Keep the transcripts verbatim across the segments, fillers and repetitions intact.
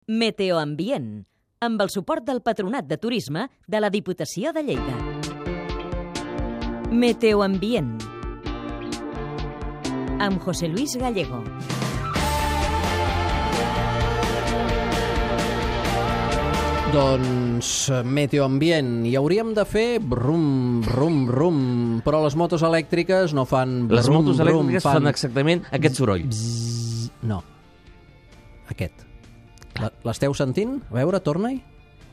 Meteoambient, amb el suport del Patronat de Turisme de la Diputació de Lleida. Meteoambient, amb José Luis Gallego. Doncs meteoambient, i hauríem de fer brum, brum, brum, però les motos elèctriques no fan brum, Les motos brum, elèctriques fan... fan exactament aquest soroll. Bzz, no, aquest. L'esteu sentint? A veure, torna-hi.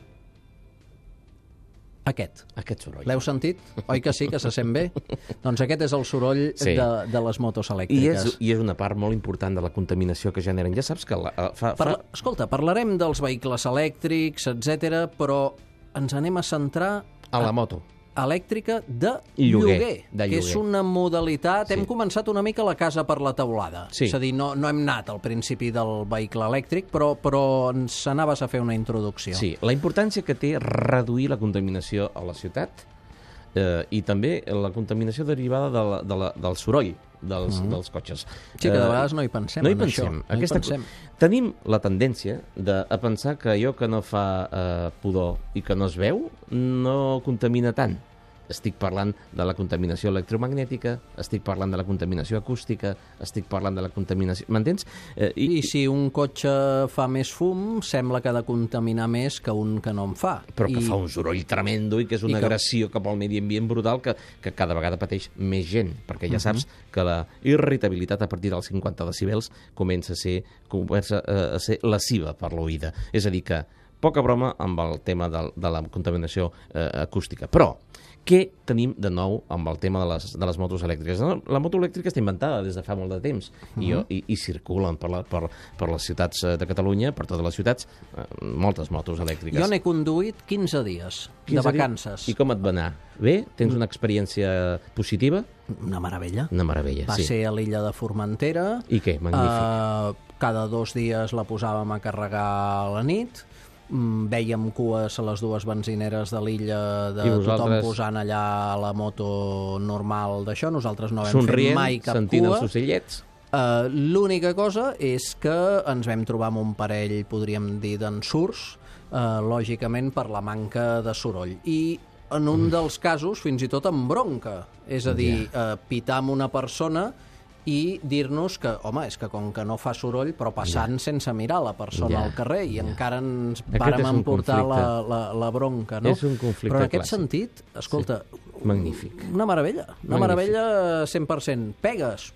Aquest. Aquest soroll. L'heu sentit? Oi que sí, que se sent bé? Doncs aquest és el soroll sí. de, de les motos elèctriques. I és, I és una part molt important de la contaminació que generen. Ja saps que... La, fa, Parla, fa... Escolta, parlarem dels vehicles elèctrics, etcètera, però ens anem a centrar... A la moto. Elèctrica de lloguer, lloguer, de que lloguer. És una modalitat... Sí. Hem començat una mica la casa per la teulada. Sí. És a dir, no, no hem anat al principi del vehicle elèctric, però, però ens anaves a fer una introducció. Sí, la importància que té reduir la contaminació a la ciutat eh, i també la contaminació derivada de la, de la, del soroll dels, mm. dels cotxes. Sí, que de vegades no hi pensem no hi en pensem. això. No Aquesta... hi pensem. Tenim la tendència de, a pensar que allò que no fa eh, pudor i que no es veu no contamina tant. Estic parlant de la contaminació electromagnètica, estic parlant de la contaminació acústica, estic parlant de la contaminació... M'entens? Eh, I, I si un cotxe fa més fum, sembla que ha de contaminar més que un que no en fa. Però que I... fa un soroll tremendo i que és una que... agressió cap al medi ambient brutal que, que cada vegada pateix més gent, perquè ja saps uh-huh. que la irritabilitat a partir dels cinquanta decibels comença a ser, comença a ser lesiva per l'oïda. És a dir que poca broma amb el tema de, de la contaminació eh, acústica. Però què tenim de nou amb el tema de les, de les motos elèctriques? La moto elèctrica està inventada des de fa molt de temps uh-huh. i, i, i circulen per, la, per, per les ciutats de Catalunya, per totes les ciutats, eh, moltes motos elèctriques. Jo n'he conduït quinze dies quinze de vacances. Dies? I com et va anar? Bé? Tens una experiència positiva? Una meravella. Una meravella, va sí. Va ser a l'illa de Formentera. I què? Magnífic. Uh, cada dos dies la posàvem a carregar a la nit. Vèiem cues a les dues benzineres de l'illa de tothom posant allà la moto normal d'això. Nosaltres no vam somrient, fer mai cap sentint cua. Els ocellets. Uh, l'única cosa és que ens vam trobar amb un parell, podríem dir, d'ensurts, uh, lògicament per la manca de soroll. I en un mm. dels casos, fins i tot amb bronca. És a dir, yeah. uh, pitar amb una persona i dir-nos que, home, és que com que no fa soroll, però passant ja. sense mirar la persona ja. al carrer, i ja. encara ens vàrem emportar la, la, la bronca, no? És un conflicte però en aquest clàssic. sentit, escolta, sí. Magnífic. Una meravella, una Magnífic. meravella cent per cent. Pegues?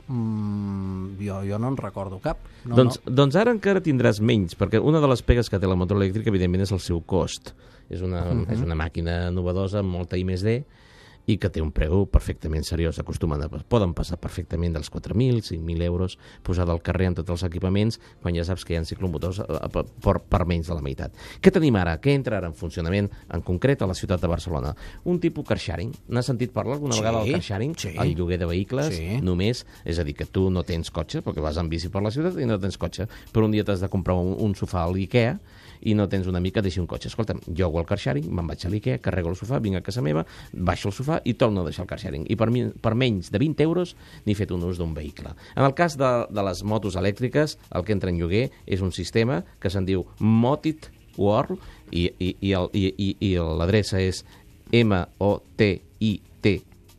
Mm, jo, jo no en recordo cap. No, doncs, no. doncs ara encara tindràs menys, perquè una de les pegues que té la moto elèctrica, evidentment, és el seu cost. És una, uh-huh. és una màquina novedosa amb molta I més D, i que té un preu perfectament seriós. Acostumen a, poden passar perfectament dels quatre mil, cinc mil euros, posada al carrer amb tots els equipaments, quan ja saps que hi ha ciclomotors per, per, per menys de la meitat. Què tenim ara? Què entra ara en funcionament, en concret, a la ciutat de Barcelona? Un tipus car sharing. N'has sentit parlar alguna sí, vegada del car sharing? Sí. El lloguer de vehicles, sí. només, és a dir, que tu no tens cotxe, perquè vas en bici per la ciutat i no tens cotxe, però un dia t'has de comprar un, un sofà a l'IKEA i no tens una mica, deixi un cotxe. Escolta'm, jo hago el car sharing, me'n vaig a l'IKEA, carrego el sofà, vinc a casa meva, baixo el sofà i torno a deixar el car sharing. I per, mi, per menys de vint euros n'he fet un ús d'un vehicle. En el cas de, de les motos elèctriques, el que entra en lloguer és un sistema que se'n diu Motit World i, i, i, el, i, i, i l'adreça és M O T I T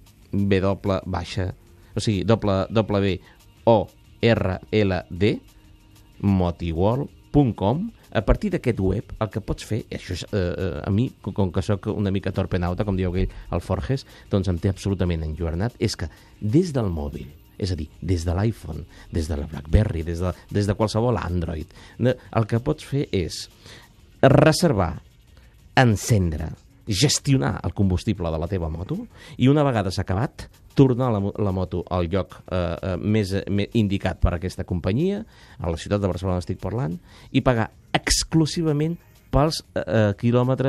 W baixa, o sigui, doble, W O R L D motiworld punt com. A partir d'aquest web, el que pots fer, i això és, eh, a mi, com que sóc una mica torpenauta, com diu aquell, el Forges, doncs em té absolutament enlluernat, és que des del mòbil, és a dir, des de l'iPhone, des de la BlackBerry, des de, des de qualsevol Android, el que pots fer és reservar, encendre, gestionar el combustible de la teva moto i una vegada s'ha acabat, tornar la, la moto al lloc eh, més, més indicat per aquesta companyia, a la ciutat de Barcelona estic parlant, i pagar exclusivament pels eh, quilòmetres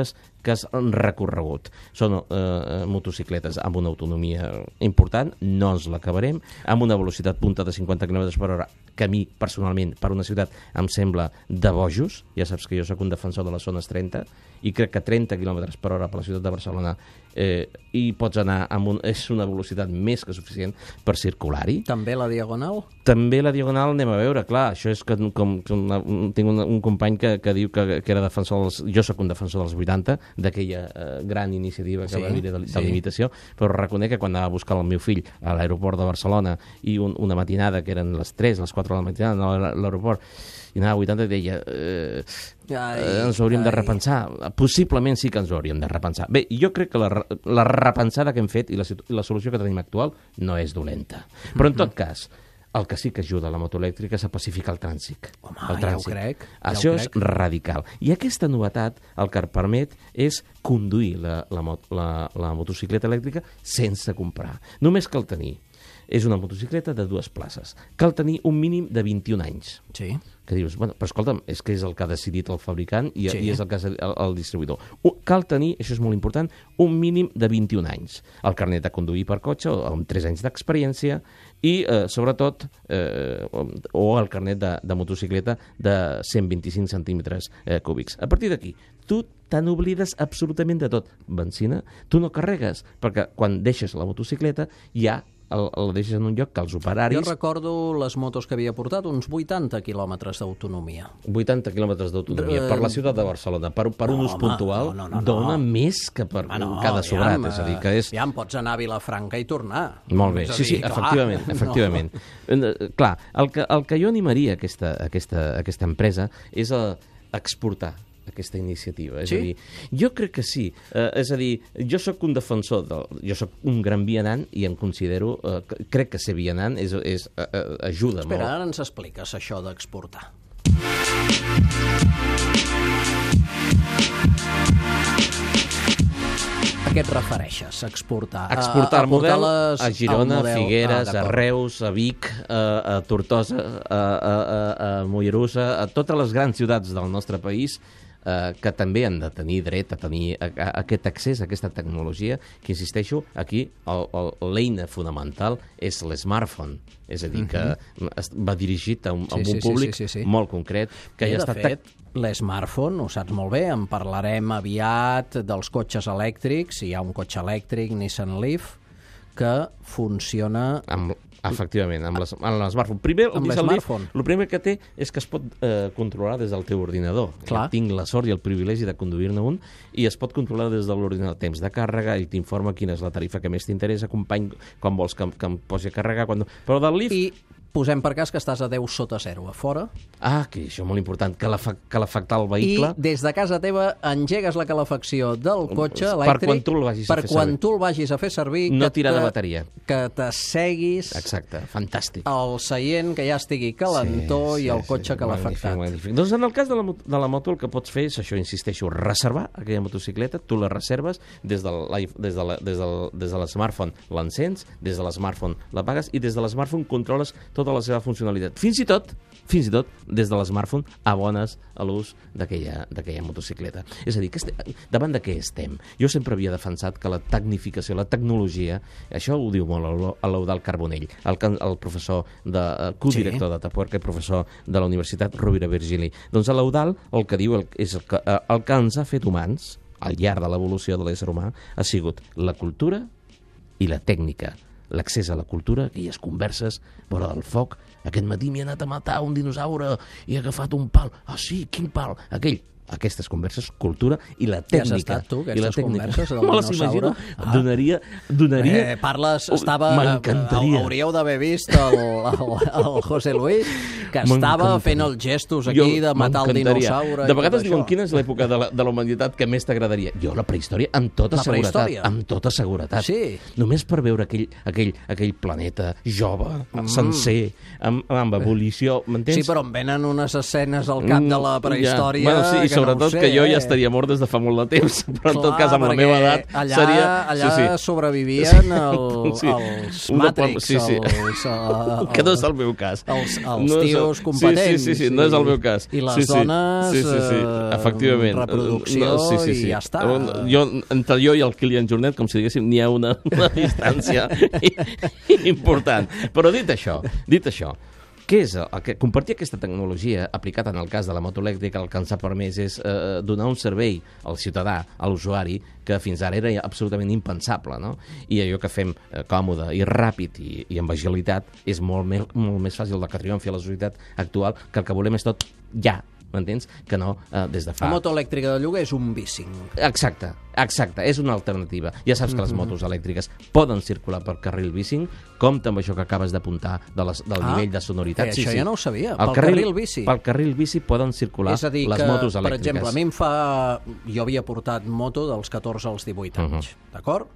que has recorregut. Són eh, motocicletes amb una autonomia important, no ens l'acabarem, amb una velocitat punta de cinquanta quilòmetres per hora, que a mi, personalment, per una ciutat, em sembla de bojos. Ja saps que jo sóc un defensor de les zones trenta, i crec que trenta quilòmetres per hora per la ciutat de Barcelona eh, i pots anar amb un, és una velocitat més que suficient per circular-hi. També la Diagonal? També la Diagonal, anem a veure, clar, això és que com, com una, tinc un, un company que, que diu que, que era defensor dels, jo sóc un defensor dels vuitanta, d'aquella eh, gran iniciativa que sí, va haver de, de sí. limitació, però reconec que quan anava a buscar el meu fill a l'aeroport de Barcelona i un, una matinada que eren les tres, les quatre de la matinada, anava a l'aeroport i anava a vuitanta i deia eh, ai, eh, ens ho hauríem ai. de repensar. Possiblement sí que ens ho hauríem de repensar. Bé, jo crec que la, la repensada que hem fet i la, la solució que tenim actual no és dolenta. Però en tot cas, el que sí que ajuda a la moto elèctrica és a pacificar el trànsit. Home, el trànsit. ja ho crec. Això ja ho és crec. radical. I aquesta novetat el que permet és conduir la, la, la, la motocicleta elèctrica sense comprar. Només cal tenir. És una motocicleta de dues places. Cal tenir un mínim de vint-i-un anys. Sí. Que dius, bueno, però escolta'm, és que és el que ha decidit el fabricant i, sí. i és el que ha el, el distribuïdor. Un, cal tenir, això és molt important, un mínim de vint-i-un anys. El carnet de conduir per cotxe, amb tres anys d'experiència, i, eh, sobretot, eh, o el carnet de, de motocicleta de cent vint-i-cinc centímetres eh, cúbics. A partir d'aquí, tu te n'oblides absolutament de tot. Benzina, tu no carregues, perquè quan deixes la motocicleta ja el, el deixes en un lloc que els operaris... Jo recordo les motos que havia portat, uns vuitanta quilòmetres d'autonomia. vuitanta quilòmetres d'autonomia per la ciutat de Barcelona, per, per un no, ús home, puntual, no, no, no, dona no. més que per ah, no, cada sobrat. Ja, és a dir, que és... ja em pots anar a Vilafranca i tornar. Molt bé, és sí, dir, sí, clar, efectivament. efectivament. No. Clar, el que, el que jo animaria aquesta, aquesta, aquesta empresa és a exportar aquesta iniciativa. És sí? a dir, jo crec que sí. Eh, és a dir, jo sóc un defensor, de, jo sóc un gran vianant i em considero, eh, crec que ser vianant és, és, eh, ajuda Espera, molt. ara ens expliques això d'exportar. A què et refereixes, exportar? Exportar el model les, a Girona, model, a Figueres, ah, a Reus, a Vic, a, a Tortosa, a, a, a, a Mollerussa, a totes les grans ciutats del nostre país, eh, que també han de tenir dret a tenir a, a, aquest accés a aquesta tecnologia, que, insisteixo, aquí l'eina fonamental és l'smartphone. És a dir, que uh-huh. va dirigit a un, sí, a un sí, públic sí, sí, sí. molt concret. Que I, ja de està fet, l'smartphone, ho saps molt bé, en parlarem aviat dels cotxes elèctrics. Hi ha un cotxe elèctric, Nissan Leaf, que funciona... Amb, efectivament, amb, les, amb l'smartphone. Primer, el Nissan Leaf, el primer que té és que es pot eh, controlar des del teu ordinador. Clar. Tinc la sort i el privilegi de conduir-ne un, i es pot controlar des de l'ordinador. Temps de càrrega, i t'informa quina és la tarifa que més t'interessa, company, quan vols que, que em posi a carregar. Quan... Però del Leaf... I posem per cas que estàs a deu sota zero a fora. Ah, que això és molt important, calefactar el vehicle. I des de casa teva engegues la calefacció del cotxe elèctric per quan tu el vagis per a fer quan servir. tu el vagis a fer servir. No que tirar te, de bateria. Que t'asseguis Exacte, fantàstic. al seient que ja estigui calentó sí, sí, i el cotxe sí, calefactat. Magnífic, magnífic. Doncs en el cas de la, de la moto el que pots fer és això, insisteixo, reservar aquella motocicleta, tu la reserves des de des de la, des del, des de l'smartphone l'encens, des de l'smartphone la pagues i des de l'smartphone controles tota la seva funcionalitat. Fins i tot, fins i tot, des de l'smartphone abones a l'ús d'aquella motocicleta. És a dir, que estem, davant de què estem? Jo sempre havia defensat que la tecnificació, la tecnologia, això ho diu molt a l'Eudald Carbonell, el, el professor, de, codirector sí. de Tapuerca i professor de la Universitat Rovira Virgili. Doncs a l'Eudald el que diu és el que, el que ens ha fet humans, al llarg de l'evolució de l'ésser humà, ha sigut la cultura i la tècnica. L'accés a la cultura, aquelles converses vora del foc. Aquest matí m'he anat a matar un dinosaure i he agafat un pal. Ah, sí, quin pal? Aquell. Aquestes converses, cultura i la tècnica. Ja has estat tu, aquestes i la tècnica. converses del Me les dinosaure? Ah. Donaria... donaria... Eh, parles, estava... M'encantaria. Hauríeu d'haver vist el, el, el José Luis, que estava fent els gestos aquí jo, de matar el dinosaure. De vegades diuen, quina és l'època de, la, de la humanitat que més t'agradaria? Jo, la prehistòria, amb tota la seguretat. Amb tota seguretat. Sí. Només per veure aquell, aquell, aquell planeta jove, mm. sencer, amb, amb ebullició, m'entens? Sí, però em venen unes escenes al cap de la prehistòria ja. Bueno, sí, que que sobretot no ho sé, que jo eh? ja estaria mort des de fa molt de temps, però en Clar, tot cas amb la perquè meva edat allà, seria... allà sí, sí. sobrevivien el, Sí. els Una Matrix, sí, sí. els... El, que no és el meu cas. Els, els No és el- tios competents. Sí, sí, sí, sí, no és el meu cas. I les sí, sí. dones, sí, sí, sí. eh, Efectivament. reproducció No, sí, sí, sí. i ja està. Jo, entre jo i el Kilian Jornet, com si diguéssim, n'hi ha una, una distància important. Però dit això, dit això, què és el que compartir aquesta tecnologia aplicada en el cas de la moto elèctrica el que ens ha permès és eh, donar un servei al ciutadà, a l'usuari, que fins ara era absolutament impensable, no? I allò que fem eh, còmode i ràpid i, i amb agilitat és molt, més, molt més fàcil del que triomfi a la societat actual, que el que volem és tot ja, m'entens? Que no eh, des de fa... La moto elèctrica de lloguer és un bicing. Exacte, exacte, és una alternativa. Ja saps que les motos elèctriques poden circular per carril bicing, compta amb això que acabes d'apuntar de les, del Ah, nivell de sonoritat. que Sí, això sí. ja no ho sabia, El pel carril bici. Pel carril bici poden circular És a dir, les que, motos per elèctriques. exemple, a mi em fa... Jo havia portat moto dels catorze als divuit anys, d'acord?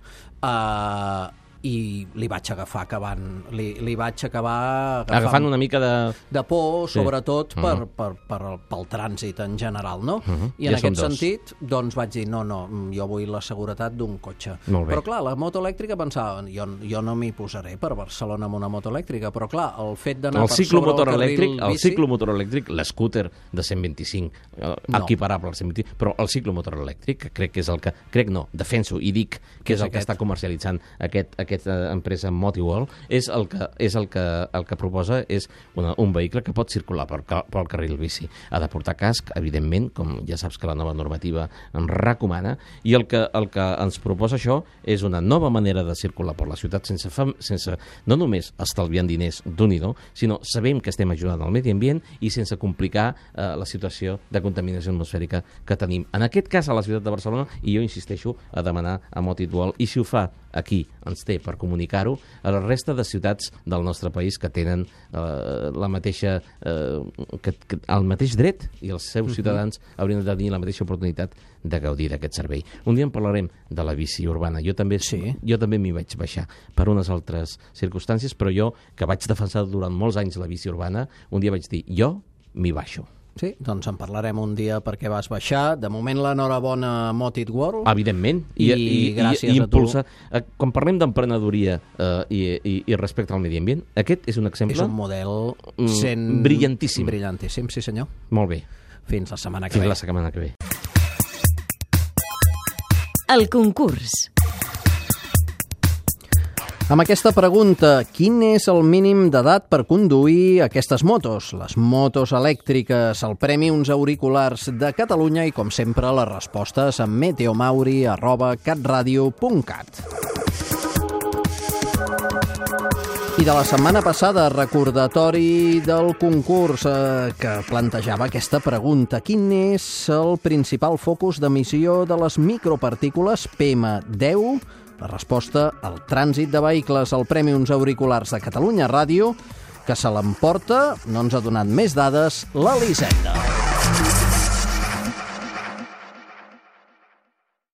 Uh, i li vaig agafar acabant... Li, li vaig acabar agafant... Agafant una mica de... de por, Sí. sobretot Uh-huh. per, per, per, pel trànsit en general, no? Uh-huh. I en Ja som aquest dos. sentit, doncs vaig dir, no, no, jo vull la seguretat d'un cotxe. Molt bé. Però clar, la moto elèctrica pensava, jo, jo no m'hi posaré per Barcelona amb una moto elèctrica, però clar, el fet d'anar El per sobre ciclomotor el carril elèctric, el bici... ciclomotor elèctric, l'scúter de cent vint-i-cinc, eh, No. equiparable al cent vint-i-cinc, però el ciclomotor elèctric, que crec que és el que... Crec no, defenso i dic que és és el que aquest? està comercialitzant aquest, aquesta empresa Motiworld, és el que, és el que, el que proposa és una, un vehicle que pot circular per, ca- pel carril bici. Ha de portar casc, evidentment, com ja saps que la nova normativa ens recomana, i el que, el que ens proposa això és una nova manera de circular per la ciutat sense, fam, sense no només estalviant diners d'un i do, sinó sabem que estem ajudant al medi ambient i sense complicar eh, la situació de contaminació atmosfèrica que tenim. En aquest cas a la ciutat de Barcelona, i jo insisteixo a demanar a Motiworld, i si ho fa aquí, ens té per comunicar-ho a la resta de ciutats del nostre país que tenen eh, la mateixa eh, que, que, el mateix dret i els seus ciutadans haurien de tenir la mateixa oportunitat de gaudir d'aquest servei. Un dia en parlarem de la bici urbana. Jo també, Sí. jo també m'hi vaig baixar per unes altres circumstàncies, però jo, que vaig defensar durant molts anys la bici urbana, un dia vaig dir, jo m'hi baixo. Sí, doncs en parlarem un dia perquè vas baixar. De moment, l'enhorabona a Motit World. Evidentment, i, I i, gràcies i, i a tu. impulsa... Eh, quan parlem d'emprenedoria eh, i, i, i respecte al medi ambient, aquest és un exemple... És un model Mm, sent... brillantíssim. Brillantíssim, sí senyor. Molt bé, Fins la setmana que fins ve. la setmana que ve. El concurs. Amb aquesta pregunta, quin és el mínim d'edat per conduir aquestes motos? Les motos elèctriques, el premi uns auriculars de Catalunya i, com sempre, les respostes a meteomauri arroba catradio punt cat. I de la setmana passada, recordatori del concurs eh, que plantejava aquesta pregunta. Quin és el principal focus d'emissió de les micropartícules P M deu? La resposta, el trànsit de vehicles, el Premi uns auriculars de Catalunya Ràdio, que se l'emporta, no ens ha donat més dades, l'Elisenda.